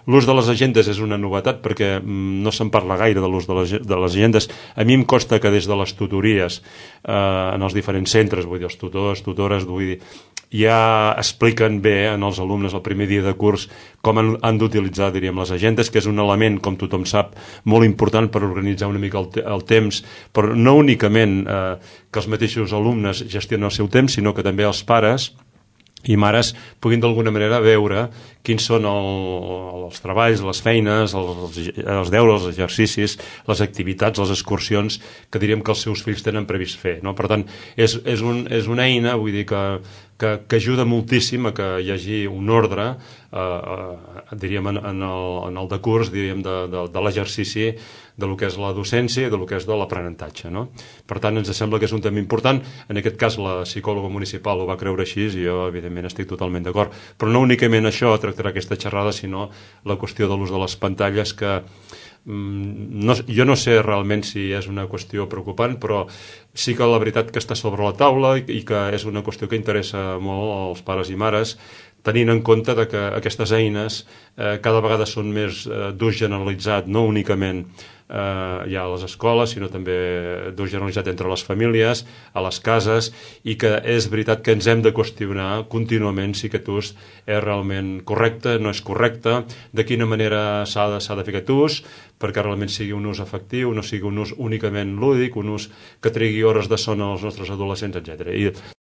L'ús de les agendes és una novetat perquè no se'n parla gaire de l'ús de les agendes. A mi em consta que des de les tutories en els diferents centres, vull dir, els tutors, tutores, vull dir, ja expliquen bé en els alumnes el primer dia de curs com han d'utilitzar, diríem, les agendes, que és un element, com tothom sap, molt important per organitzar una mica el temps, però no únicament que els mateixos alumnes gestionen el seu temps, sinó que també els pares i mares puguin d'alguna manera veure quins són els treballs, les feines, els deures, els exercicis, les activitats, les excursions que diríem que els seus fills tenen previst fer, no? Per tant, és una eina, vull dir, que ajuda moltíssim a que hi hagi un ordre diríem en el decurs, diríem, de l'exercici de lo que és la docència i de lo que és de l'aprenentatge, no? Per tant, ens sembla que és un tema important. En aquest cas, la psicòloga municipal ho va creure així i jo, evidentment, estic totalment d'acord. Però no únicament això tractarà aquesta xerrada, sinó la qüestió de l'ús de les pantalles, que jo no sé realment si és una qüestió preocupant, però sí que la veritat que està sobre la taula i que és una qüestió que interessa molt als pares i mares, tenint en compte que aquestes eines cada vegada són més d'ús generalitzat, no únicament ja a les escoles, sinó també d'ús generalitzat entre les famílies, a les cases, i que és veritat que ens hem de qüestionar contínuament si aquest ús és realment correcte, no és correcte, de quina manera s'ha de fer aquest ús, perquè realment sigui un ús efectiu, no sigui un ús únicament lúdic, un ús que trigui hores de son als nostres adolescents, etc.